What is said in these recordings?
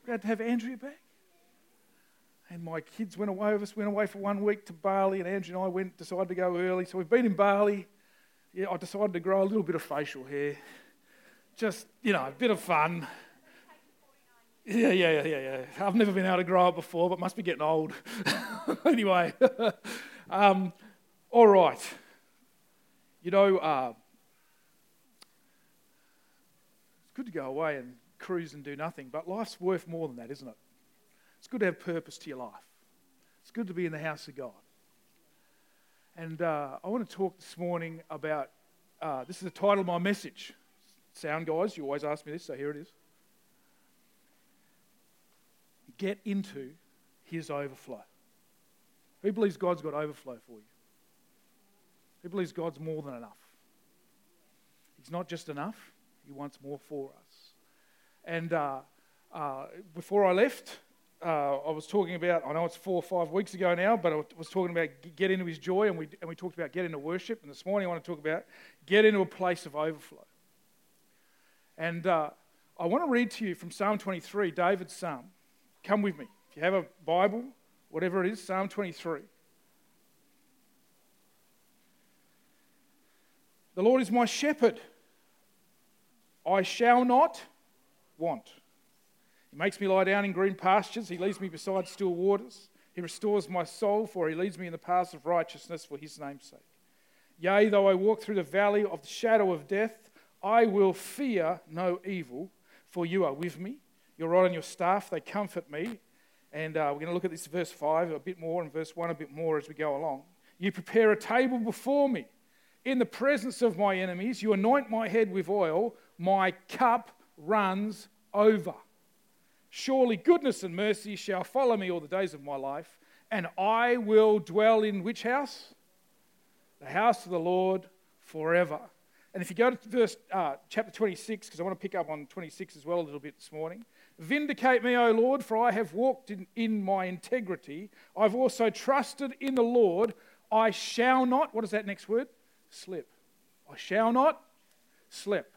Glad to have Andrea back. And my kids went away with us, went away for 1 week to Bali, and Andrea and I decided to go early. So we've been in Bali. Yeah, I decided to grow a little bit of facial hair. Just, a bit of fun. Yeah. I've never been able to grow up before, but must be getting old. Anyway, all right. It's good to go away and cruise and do nothing, but life's worth more than that, isn't it? It's good to have purpose to your life. It's good to be in the house of God. And I want to talk this morning about, this is the title of my message. Sound guys, you always ask me this, so here it is. Get into his overflow. Who believes God's got overflow for you? Who believes God's more than enough? He's not just enough, he wants more for us. And before I left, I was talking about, I know it's 4 or 5 weeks ago now, but I was talking about get into his joy, and we talked about get into worship, and this morning I want to talk about get into a place of overflow. And I want to read to you from Psalm 23, David's psalm. Come with me. If you have a Bible, whatever it is, Psalm 23. The Lord is my shepherd. I shall not want. He makes me lie down in green pastures. He leads me beside still waters. He restores my soul, for he leads me in the paths of righteousness for his name's sake. Yea, though I walk through the valley of the shadow of death, I will fear no evil, for you are with me. Your rod and your staff, they comfort me. And we're going to look at this verse 5 a bit more and verse 1 a bit more as we go along. You prepare a table before me in the presence of my enemies. You anoint my head with oil. My cup runs over. Surely goodness and mercy shall follow me all the days of my life, and I will dwell in which house? The house of the Lord forever. And if you go to chapter 26, because I want to pick up on 26 as well a little bit this morning. Vindicate me, O Lord, for I have walked in my integrity. I've also trusted in the Lord. I shall not, what is that next word? Slip. I shall not slip.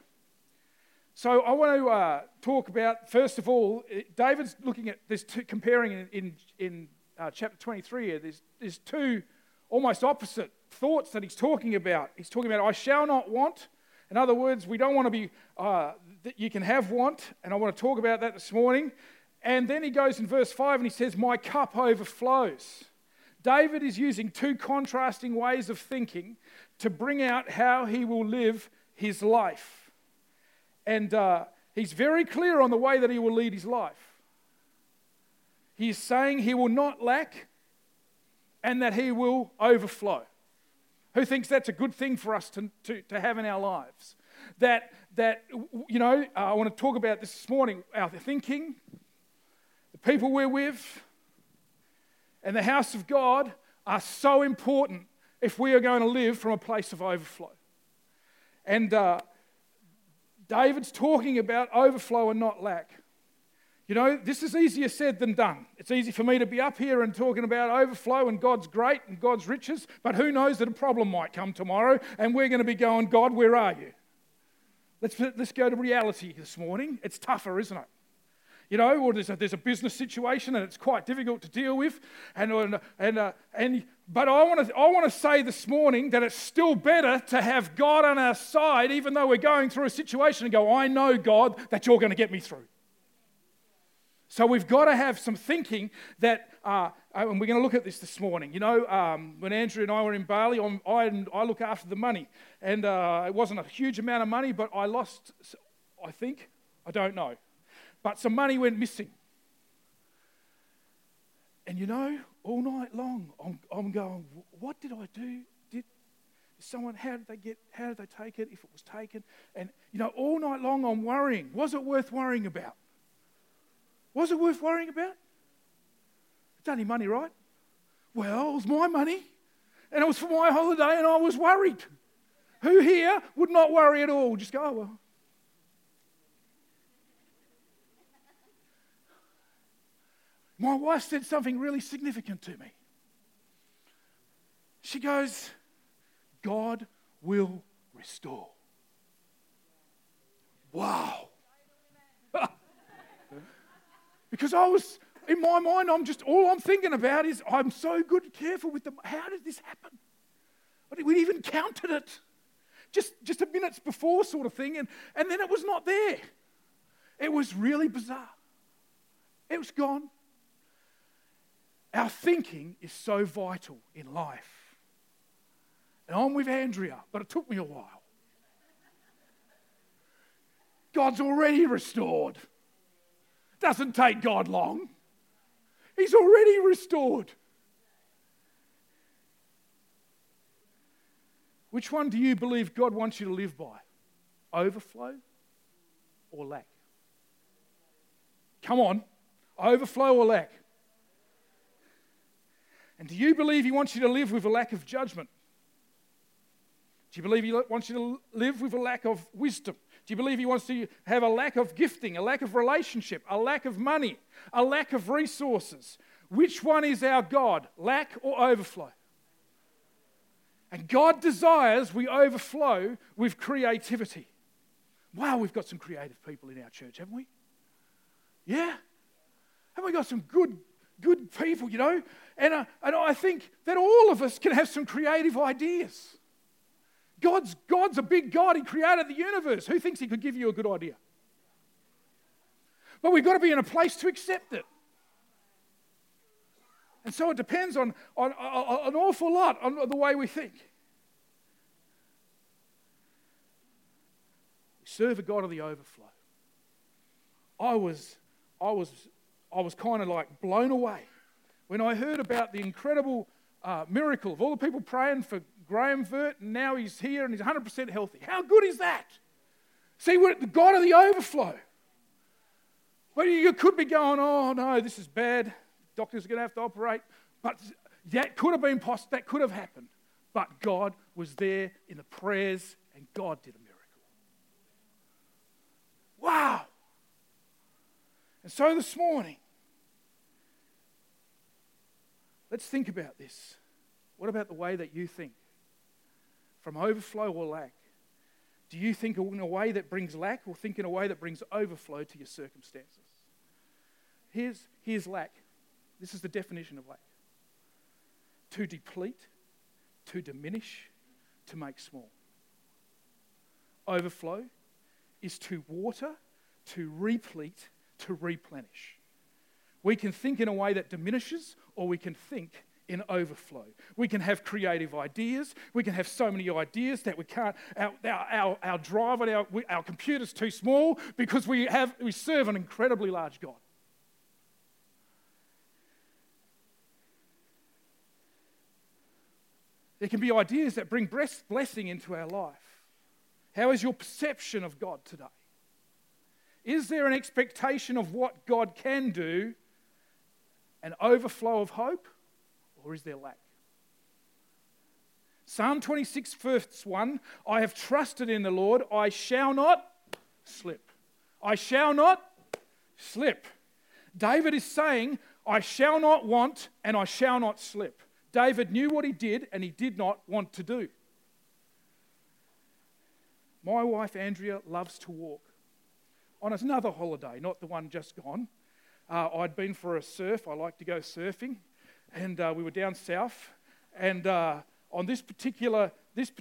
So I want to talk about, first of all, David's looking at this, comparing in chapter 23 here, there's two almost opposite thoughts that he's talking about. He's talking about, I shall not want. In other words, we don't want to be, you can have want, and I want to talk about that this morning. And then he goes in verse 5 and he says, my cup overflows. David is using two contrasting ways of thinking to bring out how he will live his life. And he's very clear on the way that he will lead his life. He's saying he will not lack and that he will overflow. Who thinks that's a good thing for us to have in our lives? I want to talk about this morning, our thinking, the people we're with, and the house of God are so important if we are going to live from a place of overflow. And David's talking about overflow and not lack. This is easier said than done. It's easy for me to be up here and talking about overflow and God's great and God's riches, but who knows that a problem might come tomorrow and we're going to be going, God, where are you? Let's go to reality this morning. It's tougher, isn't it? Or there's a business situation and it's quite difficult to deal with. But I want to say this morning that it's still better to have God on our side, even though we're going through a situation, and go, I know, God, that you're going to get me through. So we've got to have some thinking that, and we're going to look at this morning. When Andrew and I were in Bali, I look after the money. And it wasn't a huge amount of money, but I lost, I don't know. But some money went missing. And all night long, I'm going, what did I do? How did they take it, if it was taken? And, all night long I'm worrying. Was it worth worrying about? Was it worth worrying about? It's only money, right? Well, it was my money, and it was for my holiday, and I was worried. Who here would not worry at all? Just go, oh, well. My wife said something really significant to me. She goes, God will restore. Wow. Because in my mind, all I'm thinking about is, I'm so good and careful with them. How did this happen? We even counted it. Just a minutes before sort of thing, and then it was not there. It was really bizarre. It was gone. Our thinking is so vital in life. And I'm with Andrea, but it took me a while. God's already restored. Doesn't take God long. He's already restored. Which one do you believe God wants you to live by? Overflow or lack? Come on, overflow or lack? And do you believe He wants you to live with a lack of judgment? Do you believe He wants you to live with a lack of wisdom? Do you believe He wants you to have a lack of gifting, a lack of relationship, a lack of money, a lack of resources? Which one is our God, lack or overflow? And God desires we overflow with creativity. Wow, we've got some creative people in our church, haven't we? Yeah? Haven't we got some good people, you know? And I think that all of us can have some creative ideas. God's a big God. He created the universe. Who thinks He could give you a good idea? But we've got to be in a place to accept it. And so it depends on an awful lot on the way we think. We serve a God of the overflow. I was kind of like blown away when I heard about the incredible miracle of all the people praying for Graham Vert, and now he's here and he's 100% healthy. How good is that? See, we're the God of the overflow. But you could be going, oh no, this is bad. Doctors are going to have to operate. But that could have been possible. That could have happened. But God was there in the prayers, and God did a miracle. Wow. And so this morning, let's think about this. What about the way that you think? From overflow or lack? Do you think in a way that brings lack, or think in a way that brings overflow to your circumstances? Here's lack. This is the definition of lack. To deplete, to diminish, to make small. Overflow is to water, to replete, to replenish. We can think in a way that diminishes, or we can think in overflow. We can have creative ideas. We can have so many ideas that we can't. Our drive and our computer's too small because we serve an incredibly large God. There can be ideas that bring blessing into our life. How is your perception of God today? Is there an expectation of what God can do, an overflow of hope, or is there lack? Psalm 26, verse 1, I have trusted in the Lord, I shall not slip. I shall not slip. David is saying, I shall not want and I shall not slip. David knew what he did and he did not want to do. My wife Andrea loves to walk. On another holiday, not the one just gone, I'd been for a surf. I like to go surfing, and we were down south. And on this particular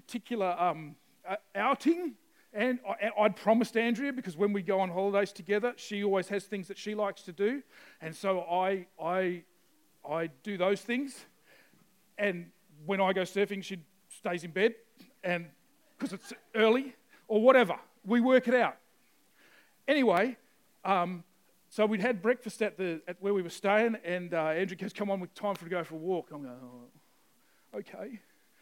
outing, and I'd promised Andrea, because when we go on holidays together, she always has things that she likes to do, and so I do those things. And when I go surfing, she stays in bed, and because it's early or whatever, we work it out. Anyway, so we'd had breakfast at where we were staying, and Andrew goes, "Come on, it's time for to go for a walk." I'm going, "Oh, okay."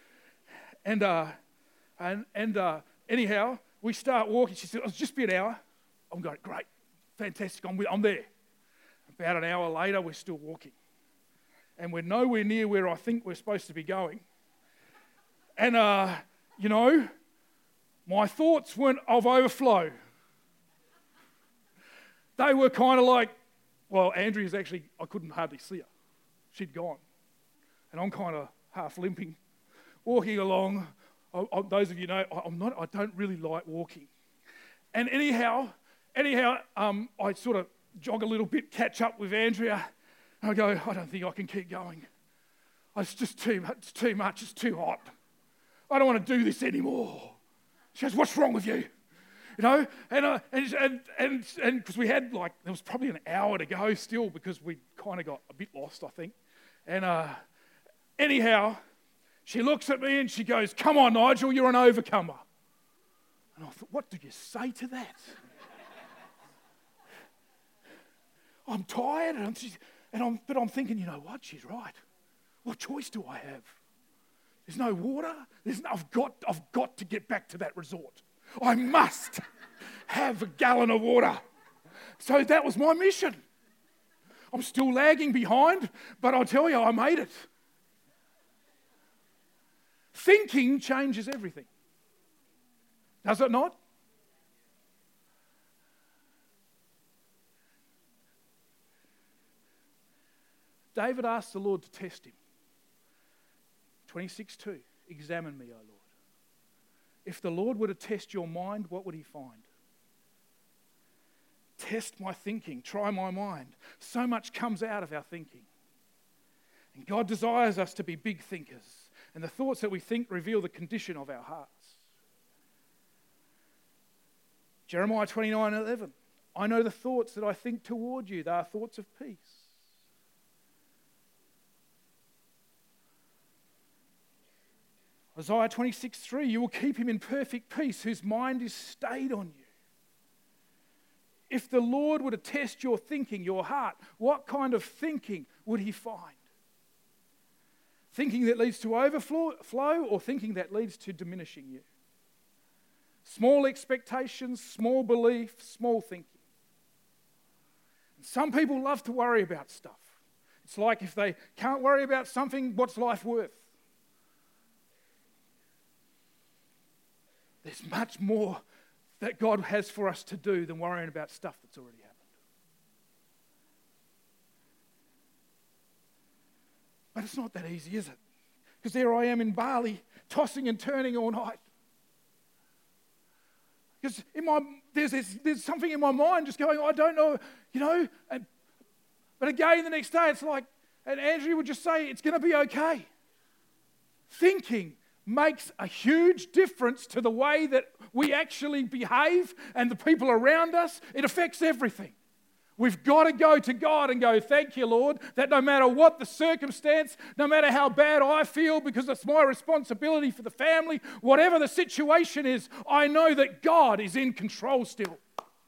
And anyhow, we start walking. She said, "It'll just be an hour." I'm going, "Great, fantastic. I'm there." About an hour later, we're still walking, and we're nowhere near where I think we're supposed to be going. And my thoughts weren't of overflow. They were kind of like, well, Andrea's actually, I couldn't hardly see her. She'd gone. And I'm kind of half limping, walking along. Those of you know, I don't really like walking. And anyhow, I sort of jog a little bit, catch up with Andrea. And I go, I don't think I can keep going. It's just too much, it's too hot. I don't want to do this anymore. She goes, what's wrong with you? You know, and because we had there was probably an hour to go still because we kind of got a bit lost, I think. And anyhow, she looks at me and she goes, come on, Nigel, you're an overcomer. And I thought, what do you say to that? I'm tired, but I'm thinking, you know what? She's right. What choice do I have? There's no water. I've got to get back to that resort. I must have a gallon of water. So that was my mission. I'm still lagging behind, but I'll tell you, I made it. Thinking changes everything. Does it not? David asked the Lord to test him. 26:2, examine me, O Lord. If the Lord were to test your mind, what would he find? Test my thinking, try my mind. So much comes out of our thinking. And God desires us to be big thinkers. And the thoughts that we think reveal the condition of our hearts. Jeremiah 29:11, I know the thoughts that I think toward you. They are thoughts of peace. Isaiah 26:3, you will keep him in perfect peace whose mind is stayed on you. If the Lord were to test your thinking, your heart, what kind of thinking would he find? Thinking that leads to overflow or thinking that leads to diminishing you? Small expectations, small belief, small thinking. And some people love to worry about stuff. It's like if they can't worry about something, what's life worth? There's much more that God has for us to do than worrying about stuff that's already happened. But it's not that easy, is it? Because there I am in Bali, tossing and turning all night. Because there's something in my mind just going, I don't know, you know. But again, the next day it's like, and Andrea would just say, it's going to be okay. Thinking makes a huge difference to the way that we actually behave and the people around us. It affects everything. We've got to go to God and go, thank you, Lord, that no matter what the circumstance, no matter how bad I feel, because it's my responsibility for the family, whatever the situation is, I know that God is in control still.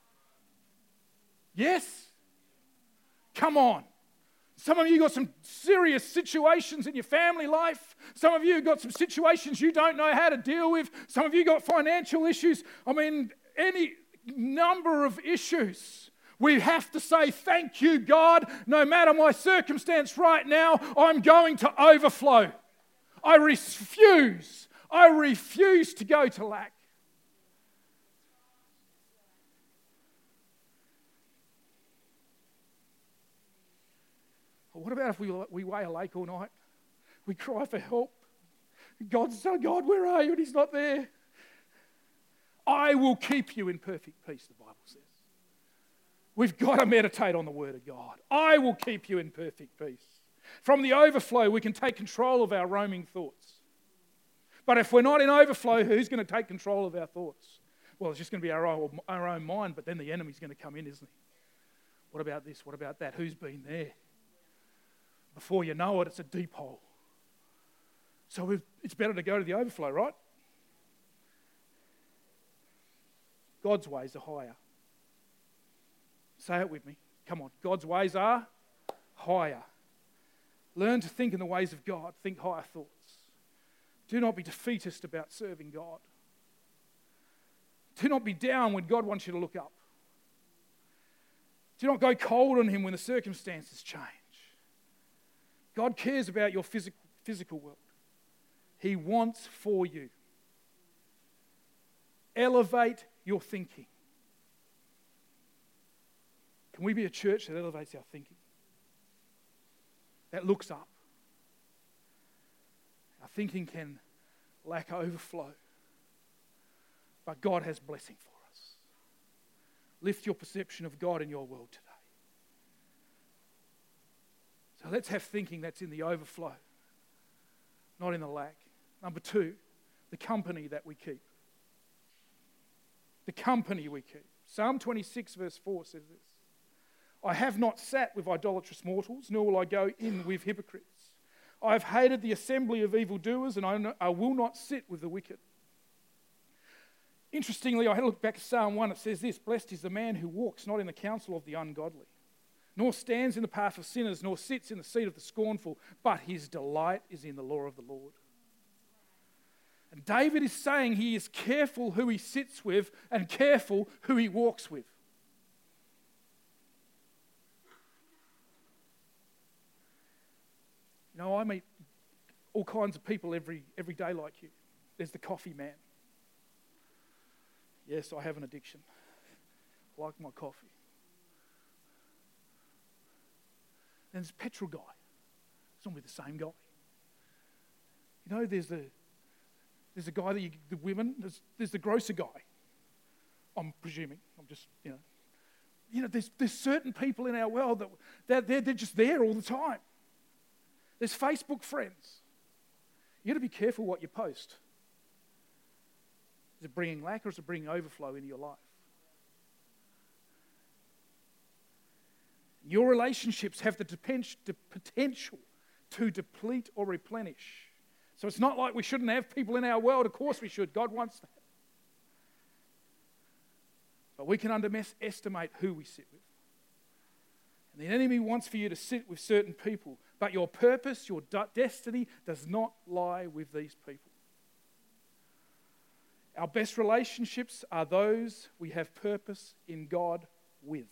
Yes? Come on. Some of you got some serious situations in your family life. Some of you got some situations you don't know how to deal with. Some of you got financial issues. I mean, any number of issues. We have to say, thank you, God. No matter my circumstance right now, I'm going to overflow. I refuse to go to lack. What about if we weigh a lake all night? We cry for help. God, where are you? And he's not there. I will keep you in perfect peace, the Bible says. We've got to meditate on the Word of God. I will keep you in perfect peace. From the overflow, we can take control of our roaming thoughts. But if we're not in overflow, who's going to take control of our thoughts? Well, it's just going to be our own mind, but then the enemy's going to come in, isn't he? What about this? What about that? Who's been there? Before you know it, it's a deep hole. So it's better to go to the overflow, right? God's ways are higher. Say it with me. Come on. God's ways are higher. Learn to think in the ways of God. Think higher thoughts. Do not be defeatist about serving God. Do not be down when God wants you to look up. Do not go cold on him when the circumstances change. God cares about your physical world. He wants for you. Elevate your thinking. Can we be a church that elevates our thinking? That looks up. Our thinking can lack overflow. But God has blessing for us. Lift your perception of God in your world today. let's have thinking that's in the overflow, not in the lack. Number 2, the company that we keep. The company we keep. Psalm 26 verse 4 says this: I have not sat with idolatrous mortals, nor will I go in with hypocrites. I have hated the assembly of evildoers, and I will not sit with the wicked. Interestingly, I had a look back at Psalm 1. It says this: blessed is the man who walks not in the counsel of the ungodly, nor stands in the path of sinners, nor sits in the seat of the scornful, but his delight is in the law of the Lord. And David is saying he is careful who he sits with and careful who he walks with. You know, I meet all kinds of people every day like you. There's the coffee man. Yes, I have an addiction. I like my coffee. And there's the petrol guy. It's normally the same guy. You know, there's a guy that the women, there's the grocer guy. I'm presuming. I'm just, you know, there's certain people in our world that they're just there all the time. There's Facebook friends. You got to be careful what you post. Is it bringing lack, or is it bringing overflow into your life? Your relationships have the potential to deplete or replenish. So it's not like we shouldn't have people in our world. Of course we should. God wants that. But we can underestimate who we sit with. And the enemy wants for you to sit with certain people, but your purpose, your destiny does not lie with these people. Our best relationships are those we have purpose in God with.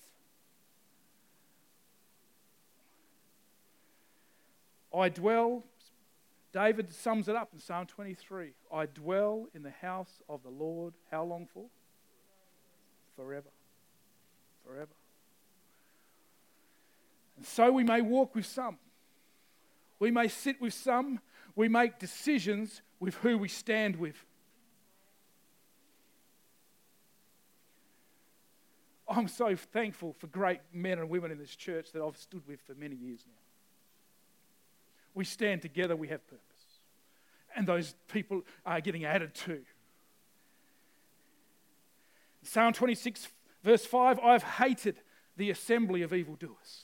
David sums it up in Psalm 23. I dwell in the house of the Lord. How long for? Forever. Forever. And so we may walk with some. We may sit with some. We make decisions with who we stand with. I'm so thankful for great men and women in this church that I've stood with for many years now. We stand together, we have purpose. And those people are getting added to. Psalm 26, verse 5, I've hated the assembly of evildoers.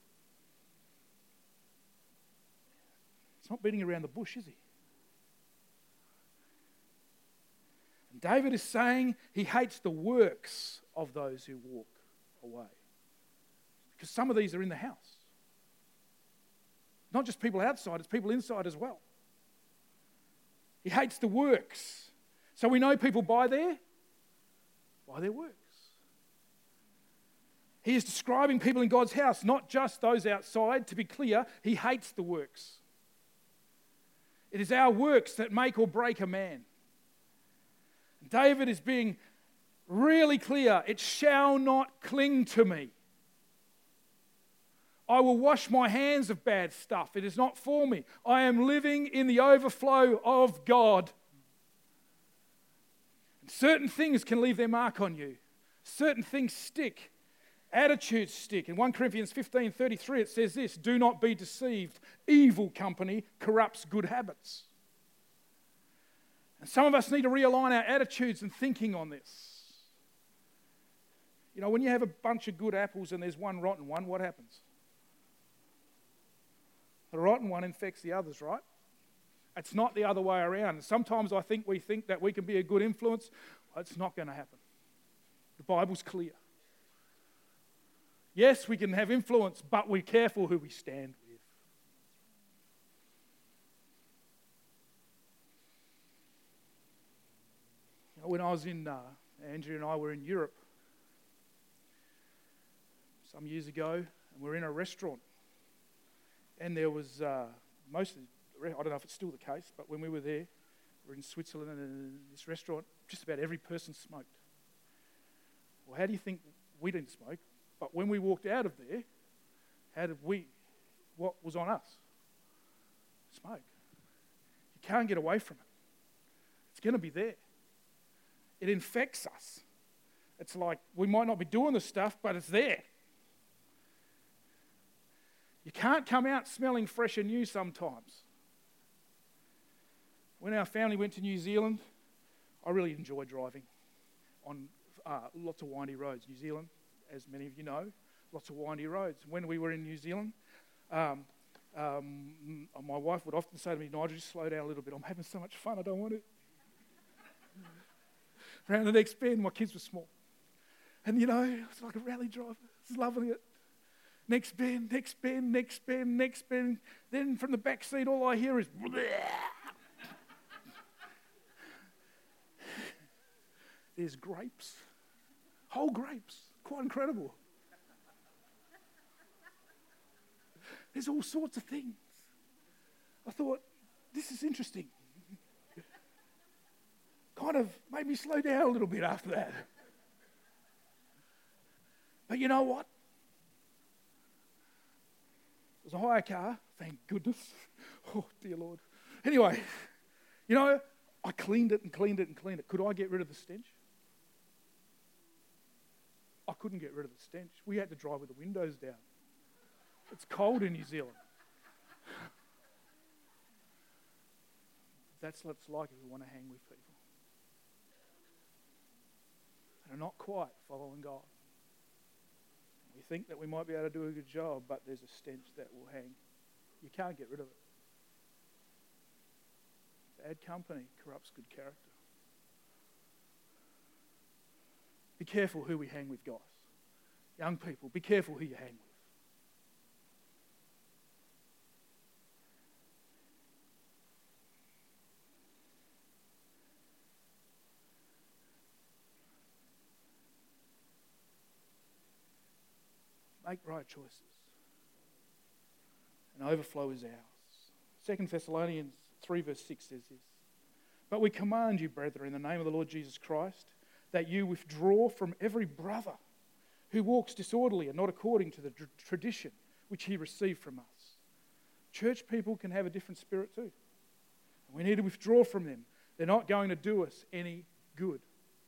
It's not beating around the bush, is he? And David is saying he hates the works of those who walk away. Because some of these are in the house. Not just people outside, it's people inside as well. He hates the works. So we know people by their works. He is describing people in God's house, not just those outside. To be clear, he hates the works. It is our works that make or break a man. David is being really clear. It shall not cling to me. I will wash my hands of bad stuff. It is not for me. I am living in the overflow of God. And certain things can leave their mark on you. Certain things stick. Attitudes stick. In 1 Corinthians 15:33 it says this: do not be deceived. Evil company corrupts good habits. And some of us need to realign our attitudes and thinking on this. You know, when you have a bunch of good apples and there's one rotten one, what happens? The rotten one infects the others, right? It's not the other way around. Sometimes I think we think that we can be a good influence. Well, it's not going to happen. The Bible's clear. Yes, we can have influence, but we're careful who we stand with. You know, when I was Andrea and I were in Europe some years ago, and we were in a restaurant. And there was I don't know if it's still the case, but when we were there, we were in Switzerland, and in this restaurant, just about every person smoked. Well, how do you think we didn't smoke? But when we walked out of there, what was on us? Smoke. You can't get away from it. It's going to be there. It infects us. It's like we might not be doing the stuff, but it's there. You can't come out smelling fresh and new sometimes. When our family went to New Zealand, I really enjoyed driving on lots of windy roads. New Zealand, as many of you know, lots of windy roads. When we were in New Zealand, my wife would often say to me, Nigel, just slow down a little bit. I'm having so much fun, I don't want it. Around the next bend, my kids were small. And it's like a rally driver. I was loving it. Next bend, next bend, next bend, next bend. Then from the back seat, all I hear is there's grapes. Whole grapes. Quite incredible. There's all sorts of things. I thought, this is interesting. Kind of made me slow down a little bit after that. But you know what? It was a hire car, thank goodness. Oh, dear Lord. Anyway, I cleaned it and cleaned it and cleaned it. Could I get rid of the stench? I couldn't get rid of the stench. We had to drive with the windows down. It's cold in New Zealand. That's what it's like if we want to hang with people. And are not quite following God. We think that we might be able to do a good job, but there's a stench that will hang. You can't get rid of it. Bad company corrupts good character. Be careful who we hang with, guys. Young people, be careful who you hang with. Make right choices. And overflow is ours. 2 Thessalonians 3 verse 6 says this. But we command you, brethren, in the name of the Lord Jesus Christ, that you withdraw from every brother who walks disorderly and not according to the tradition which he received from us. Church people can have a different spirit too. We need to withdraw from them. They're not going to do us any good.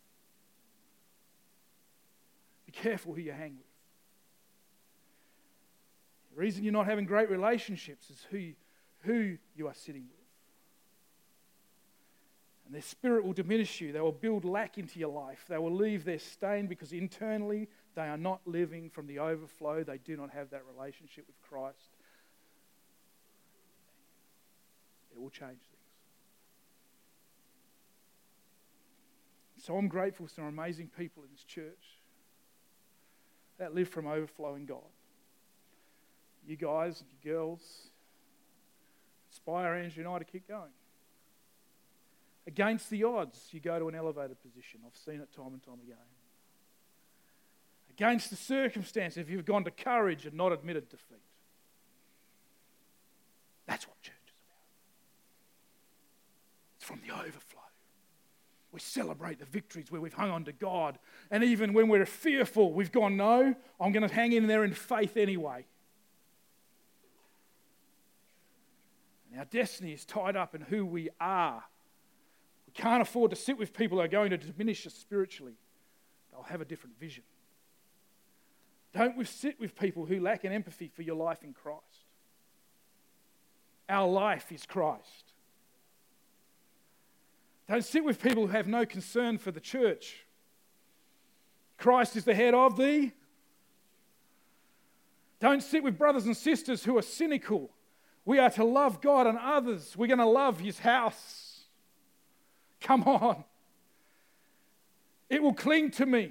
Be careful who you hang with. The reason you're not having great relationships is who you are sitting with. And their spirit will diminish you. They will build lack into your life. They will leave their stain because internally they are not living from the overflow. They do not have that relationship with Christ. It will change things. So I'm grateful for some amazing people in this church that live from overflowing God. You guys, you girls, inspire Andrew and I to keep going. Against the odds, you go to an elevated position. I've seen it time and time again. Against the circumstance, if you've gone to courage and not admitted defeat. That's what church is about. It's from the overflow. We celebrate the victories where we've hung on to God. And even when we're fearful, we've gone, no, I'm going to hang in there in faith anyway. And our destiny is tied up in who we are. We can't afford to sit with people who are going to diminish us spiritually. They'll have a different vision. Don't sit with people who lack an empathy for your life in Christ. Our life is Christ. Don't sit with people who have no concern for the church. Christ is the head of the. Don't sit with brothers and sisters who are cynical. We are to love God and others. We're going to love His house. Come on. It will cling to me.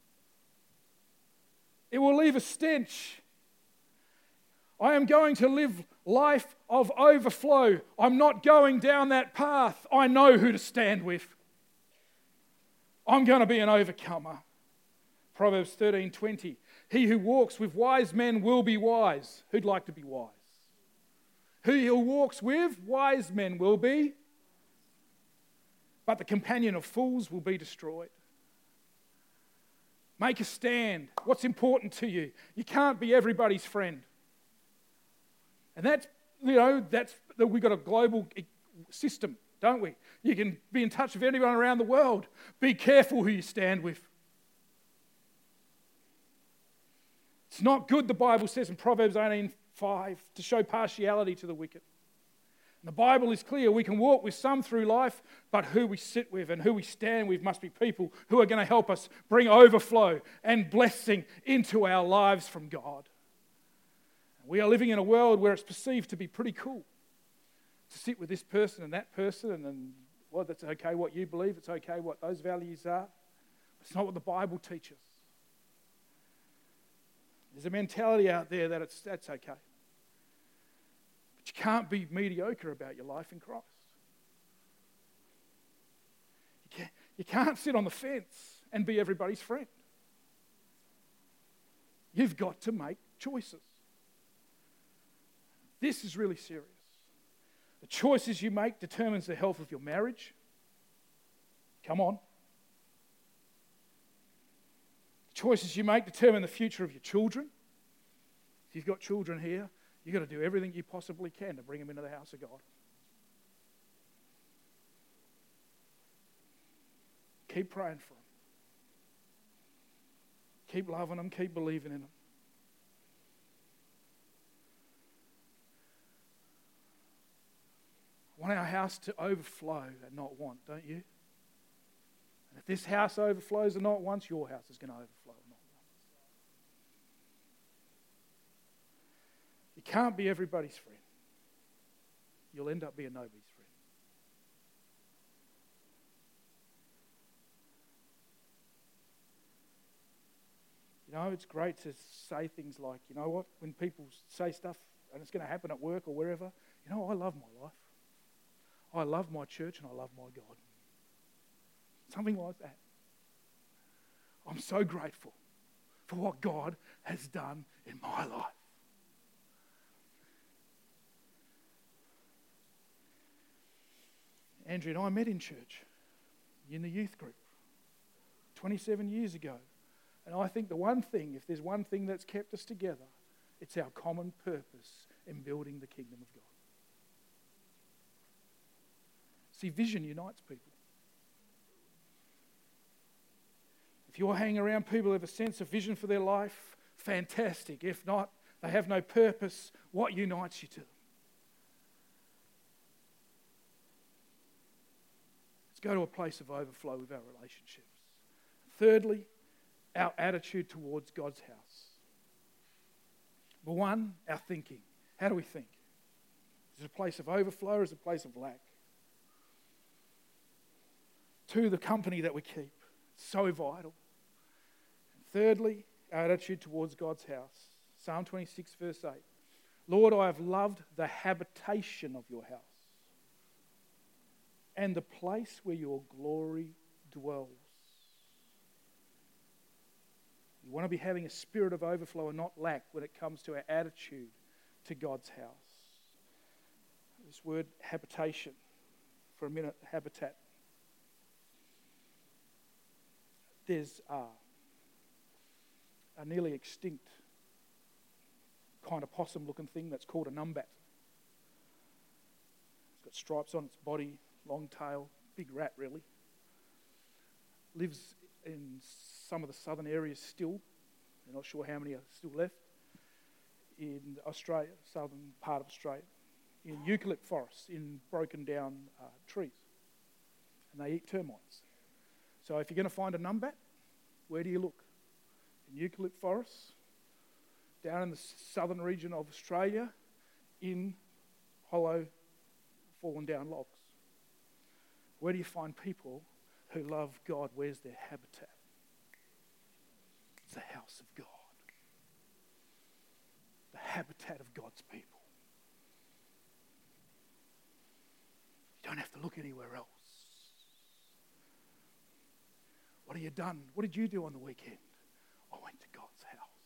It will leave a stench. I am going to live life of overflow. I'm not going down that path. I know who to stand with. I'm going to be an overcomer. Proverbs 13:20. He who walks with wise men will be wise. Who'd like to be wise? Who walks with wise men will be, but the companion of fools will be destroyed. Make a stand. What's important to you? You can't be everybody's friend. And we've got a global system, don't we? You can be in touch with anyone around the world. Be careful who you stand with. It's not good, the Bible says in Proverbs 5, to show partiality to the wicked. And the Bible is clear. We can walk with some through life, but who we sit with and who we stand with must be people who are going to help us bring overflow and blessing into our lives from God. We are living in a world where it's perceived to be pretty cool to sit with this person and that person, and well, that's okay what you believe, it's okay what those values are. It's not what the Bible teaches. There's a mentality out there that that's okay. But you can't be mediocre about your life in Christ. You can't sit on the fence and be everybody's friend. You've got to make choices. This is really serious. The choices you make determines the health of your marriage. Come on. The choices you make determine the future of your children. If you've got children here, you've got to do everything you possibly can to bring them into the house of God. Keep praying for them. Keep loving them. Keep believing in them. I want our house to overflow and not want, don't you? And if this house overflows and not wants, your house is going to overflow and not want. You can't be everybody's friend. You'll end up being nobody's friend. You know, it's great to say things like, you know what, when people say stuff and it's going to happen at work or wherever, you know, I love my life. I love my church and I love my God. Something like that. I'm so grateful for what God has done in my life. Andrew and I met in church, in the youth group, 27 years ago. And I think the one thing, if there's one thing that's kept us together, it's our common purpose in building the kingdom of God. See, vision unites people. If you're hanging around people who have a sense of vision for their life, fantastic. If not, they have no purpose. What unites you to them? Let's go to a place of overflow with our relationships. Thirdly, our attitude towards God's house. Number one, our thinking. How do we think? Is it a place of overflow or is it a place of lack? 2, the company that we keep. It's so vital. And thirdly, our attitude towards God's house. Psalm 26, verse 8. Lord, I have loved the habitation of your house and the place where your glory dwells. We want to be having a spirit of overflow and not lack when it comes to our attitude to God's house. This word habitation, for a minute, habitat. There's a nearly extinct kind of possum-looking thing that's called a numbat. It's got stripes on its body, long tail, big rat really. Lives in some of the southern areas still. They're not sure how many are still left. In Australia, southern part of Australia. In eucalypt forests, in broken down trees. And they eat termites. So if you're going to find a numbat, where do you look? In eucalypt forests, down in the southern region of Australia, in hollow, fallen down logs. Where do you find people who love God? Where's their habitat? It's the house of God. The habitat of God's people. You don't have to look anywhere else. What have you done? What did you do on the weekend? I went to God's house.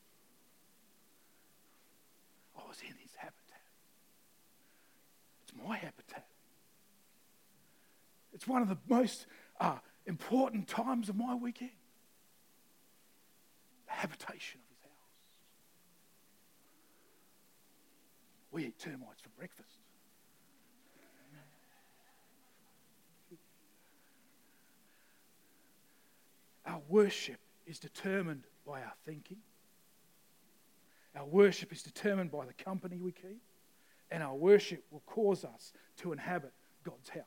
I was in his habitat. It's my habitat. It's one of the most important times of my weekend. The habitation of his house. We eat termites for breakfast. Our worship is determined by our thinking. Our worship is determined by the company we keep, and our worship will cause us to inhabit God's house.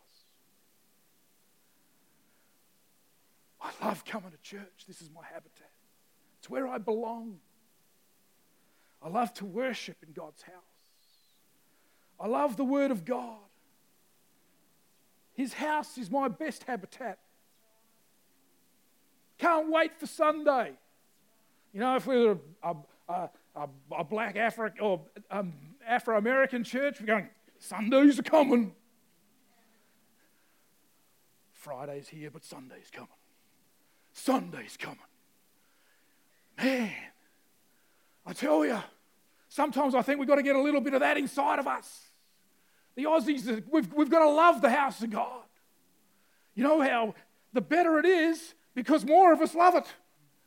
I love coming to church. This is my habitat. It's where I belong. I love to worship in God's house. I love the Word of God. His house is my best habitat. Can't wait for Sunday. You know, if we were a black Afro-American church, we're going, Sundays are coming. Friday's here, but Sunday's coming. Sunday's coming. Man, I tell you, sometimes I think we've got to get a little bit of that inside of us. The Aussies, we've got to love the house of God. You know how the better it is because more of us love it.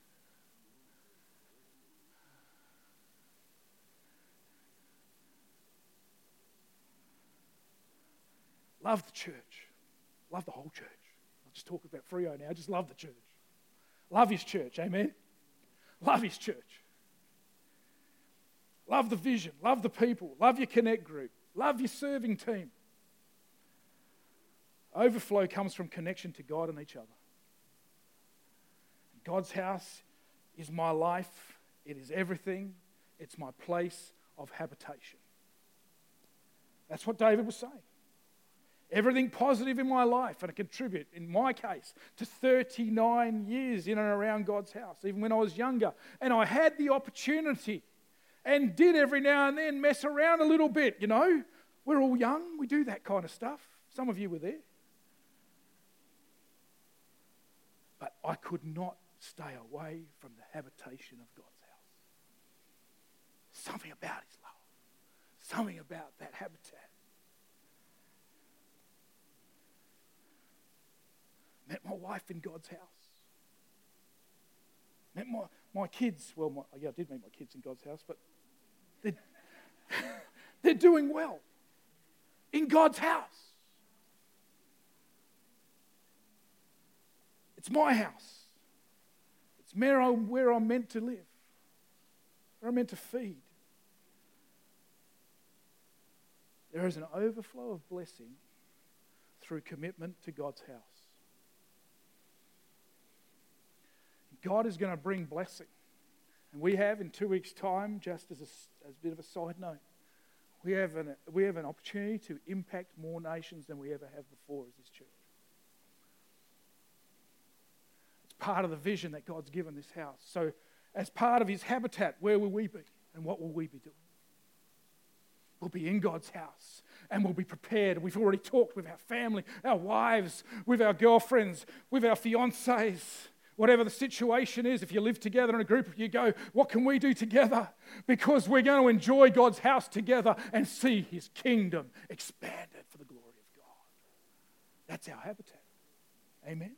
Love the church. Love the whole church. I'll just talk about Freo now. Just love the church. Love his church. Amen. Love his church. Love the vision. Love the people. Love your connect group. Love your serving team. Overflow comes from connection to God and each other. God's house is my life. It is everything. It's my place of habitation. That's what David was saying. Everything positive in my life, and I contribute, in my case, to 39 years in and around God's house, even when I was younger. And I had the opportunity and did every now and then mess around a little bit, you know. We're all young. We do that kind of stuff. Some of you were there. But I could not stay away from the habitation of God's house. Something about his love. Something about that habitat. Met my wife in God's house. Met my kids. Well, I did meet my kids in God's house, but they're doing well in God's house. It's my house. It's where I'm meant to live, where I'm meant to feed. There is an overflow of blessing through commitment to God's house. God is going to bring blessing. And we have in 2 weeks' time, just as a bit of a side note, we have an opportunity to impact more nations than we ever have before as this church. It's part of the vision that God's given this house. So as part of his habitat, where will we be and what will we be doing? We'll be in God's house and we'll be prepared. We've already talked with our family, our wives, with our girlfriends, with our fiancés. Whatever the situation is, if you live together in a group, you go, what can we do together? Because we're going to enjoy God's house together and see his kingdom expanded for the glory of God. That's our habitat. Amen?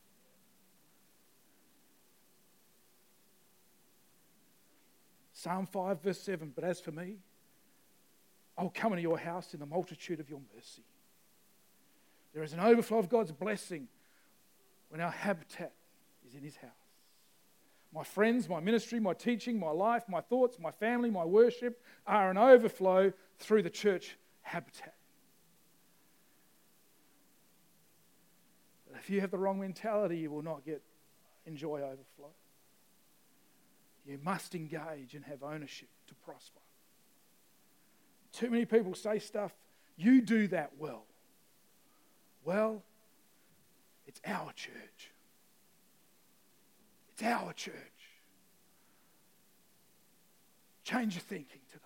Psalm 5 verse 7, but as for me, I will come into your house in the multitude of your mercy. There is an overflow of God's blessing when our habitat is in his house. My friends, my ministry, my teaching, my life, my thoughts, my family, my worship are an overflow through the church habitat. But if you have the wrong mentality, you will not enjoy overflow. You must engage and have ownership to prosper. Too many people say stuff, you do that well. Well, it's our church. It's our church. Change your thinking today.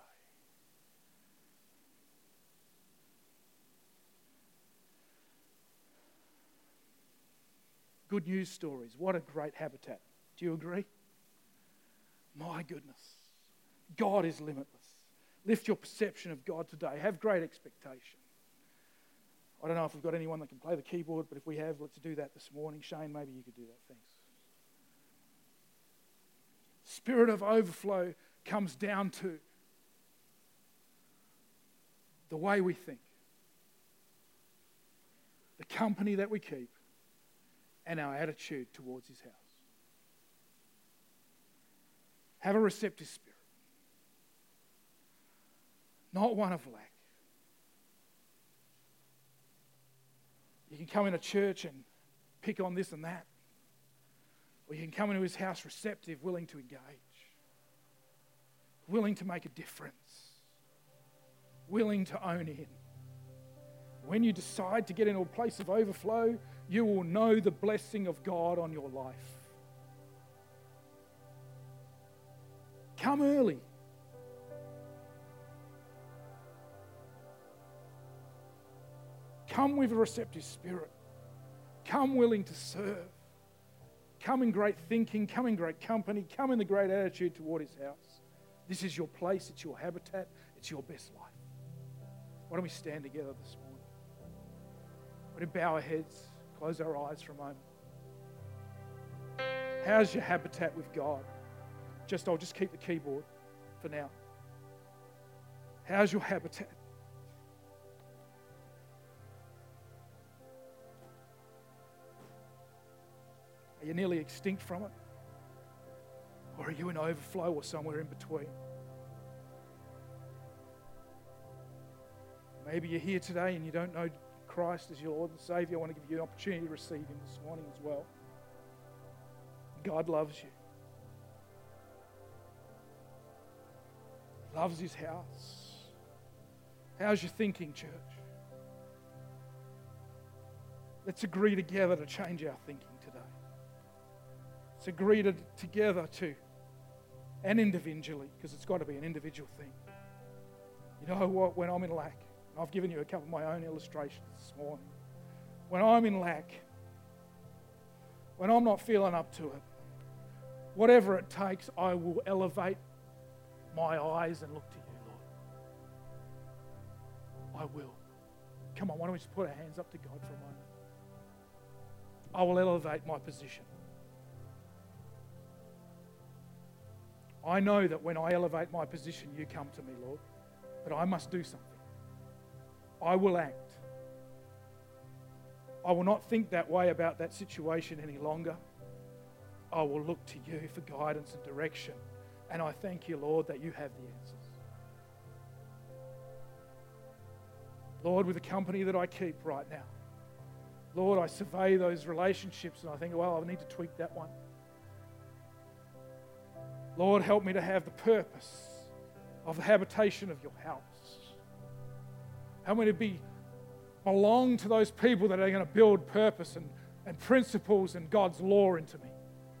Good news stories. What a great habitat. Do you agree? My goodness. God is limitless. Lift your perception of God today. Have great expectation. I don't know if we've got anyone that can play the keyboard, but if we have, let's do that this morning. Shane, maybe you could do that. Thanks. Spirit of overflow comes down to the way we think, the company that we keep, and our attitude towards his house. Have a receptive spirit. not one of lack. You can come into church and pick on this and that. Or you can come into his house receptive, willing to engage. Willing to make a difference. Willing to own in. When you decide to get into a place of overflow, you will know the blessing of God on your life. Come early. Come with a receptive spirit. Come willing to serve. Come in great thinking. Come in great company. Come in the great attitude toward his house. This is your place. It's your habitat. It's your best life. Why don't we stand together this morning? Why don't we bow our heads, close our eyes for a moment. How's your habitat with God? I'll just keep the keyboard for now. How's your habitat? Are you nearly extinct from it? Or are you in overflow or somewhere in between? Maybe you're here today and you don't know Christ as your Lord and Savior. I want to give you an opportunity to receive him this morning as well. God loves you. He loves his house. How's your thinking, church? Let's agree together to change our thinking today. Let's agree together to, and individually, because it's got to be an individual thing. You know what? When I'm in lack, and I've given you a couple of my own illustrations this morning. When I'm in lack, when I'm not feeling up to it, whatever it takes, I will elevate my eyes and look to you, Lord. I will. Come on, why don't we just put our hands up to God for a moment? I will elevate my position. I know that when I elevate my position, you come to me, Lord. But I must do something. I will act. I will not think that way about that situation any longer. I will look to you for guidance and direction. And I thank you, Lord, that you have the answers. Lord, with the company that I keep right now, Lord, I survey those relationships and I think, well, I need to tweak that one. Lord, help me to have the purpose of the habitation of your house. Help me to belong to those people that are going to build purpose and principles and God's law into me.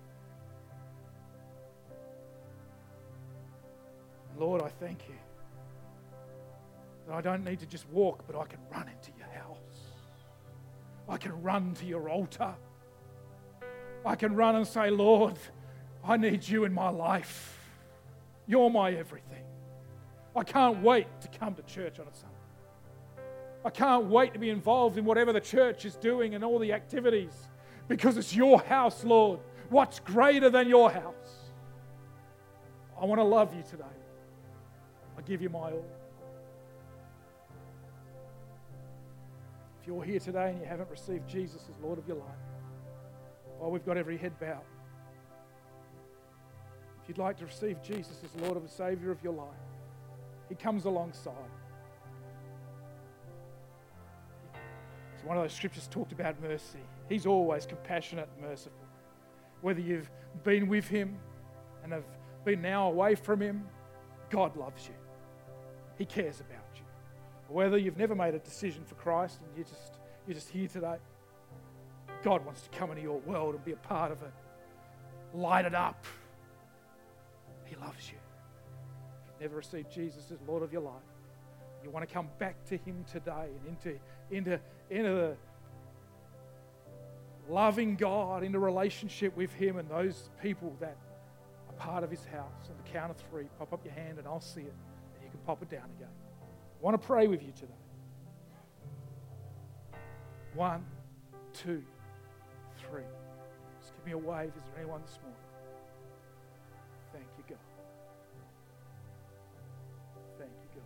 And Lord, I thank you that I don't need to just walk, but I can run into your house. I can run to your altar. I can run and say, Lord, I need you in my life. You're my everything. I can't wait to come to church on a Sunday. I can't wait to be involved in whatever the church is doing and all the activities because it's your house, Lord. What's greater than your house? I want to love you today. I give you my all. If you're here today and you haven't received Jesus as Lord of your life, well, we've got every head bowed. If you'd like to receive Jesus as Lord and Savior of your life, he comes alongside. It's one of those scriptures talked about mercy. He's always compassionate and merciful. Whether you've been with him and have been now away from him, God loves you. He cares about you. Whether you've never made a decision for Christ and you're just here today, God wants to come into your world and be a part of it. Light it up. He loves you. If you've never received Jesus as Lord of your life, you want to come back to him today and into the loving God, into relationship with him and those people that are part of his house. On the count of 3, pop up your hand and I'll see it. And you can pop it down again. I want to pray with you today. 1, 2, 3. Just give me a wave. Is there anyone this morning? Thank you, God. Thank you, God.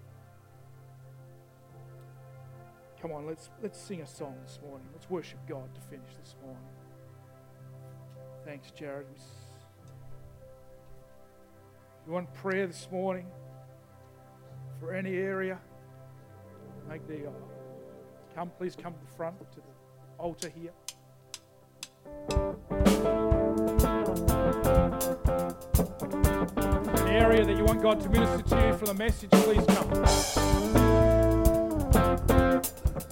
Come on, let's sing a song this morning. Let's worship God to finish this morning. Thanks, Jared. You want prayer this morning for or any area, please come to the front to the altar here. An area that you want God to minister to you from the message, please come.